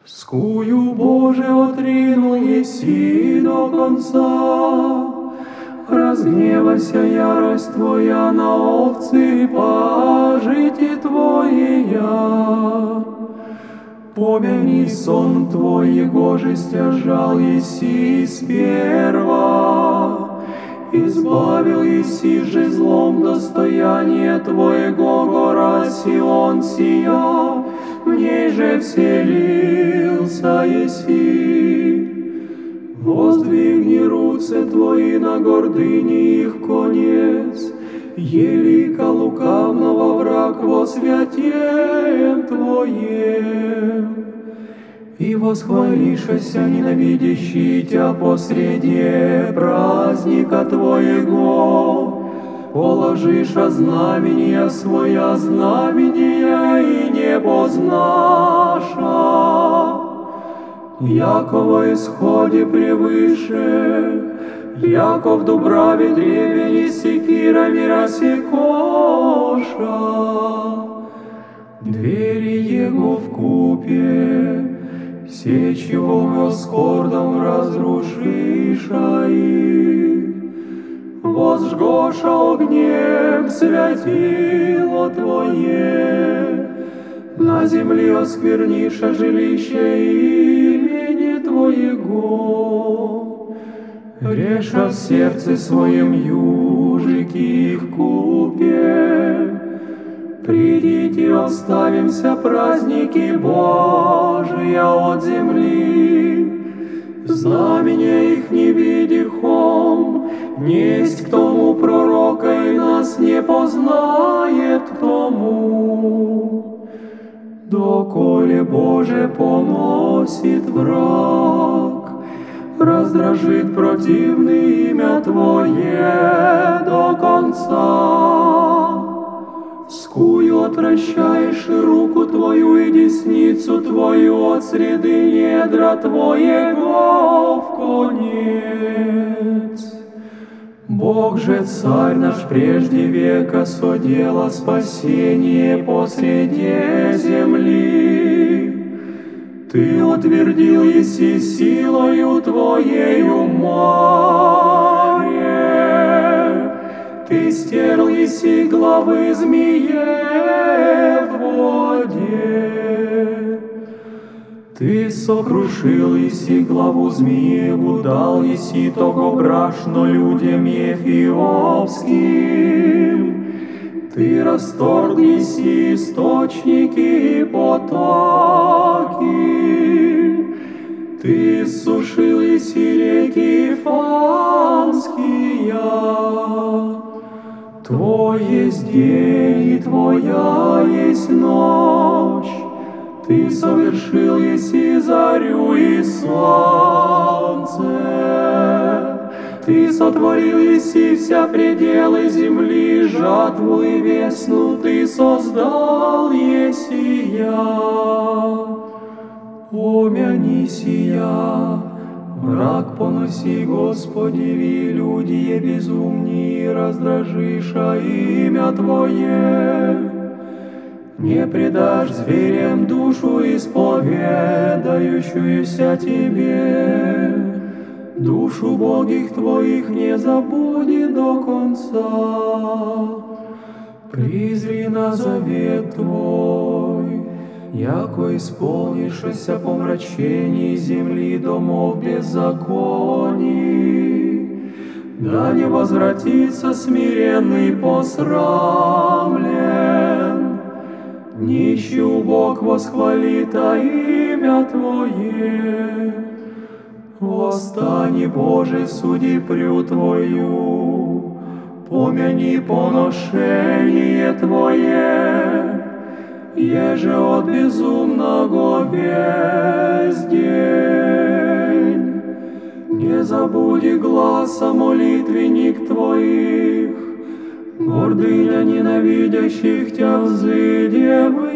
Скую, Боже, отринул еси до конца. Разгневайся, ярость Твоя на овцы, пажити Твоя. Помяни сон Твой, Егоже стяжал еси сперва. Избавил еси же злом достояние Твоего, гора Сион сия, в ней же вселился еси. Воздвигни руцы Твои на гордыне их конец, елика лукавного враг во святеем Твоем. И восхвалишься, ненавидящий Тя посреди праздника Твоего, положиша знамения своя, знамения и не познаша. Яко во исходе превыше, яко в дубраве древени секирами рассекоша. Двери Его вкупе, сечевом воскордом разрушиша их. Возжгоша огнем святило Твое, на земле оскверниша жилище имени Твоего. Реша в сердце своем южики их купе. Придите, оставимся праздники Божия от земли. Знамения их не видихом, несть к тому пророка, и нас не познает к тому. Доколе Боже поносит враг, раздражит противный имя Твое до конца. Скую отвращаешь и руку Твою и десницу Твою от среды недра Твоего в конец. Бог же Царь наш прежде века содела спасение посреди земли. Ты утвердил еси силою Твоею море. Ты стерл еси главы змее в воде. Ты сокрушил еси главу змееву, дал еси того брашно людям эфиопским. Ты расторг еси источники и потоки. Ты сушил еси реки фанские. Твой есть день, и Твоя есть ночь. Ты совершил еси зарю и солнце. Ты сотворил еси вся пределы земли, жатву и весну Ты создал есия. Помяни сия, враг поноси, Господи, ви люди безумни, раздражиша имя Твое. Не предашь зверям душу исповедающуюся Тебе, душу богих Твоих не забудет до конца. Призри на завет Твой, яко исполнишься помрачений земли домов беззаконий. Да не возвратится смиренный посрамлен, нищий убог восхвалит имя Твое. Восстань, Боже, суди прю Твою, помяни поношение Твое, еже от безумного весь день. Не забуди гласа молитвенник Твоих, гордыня ненавидящих Тя взыдет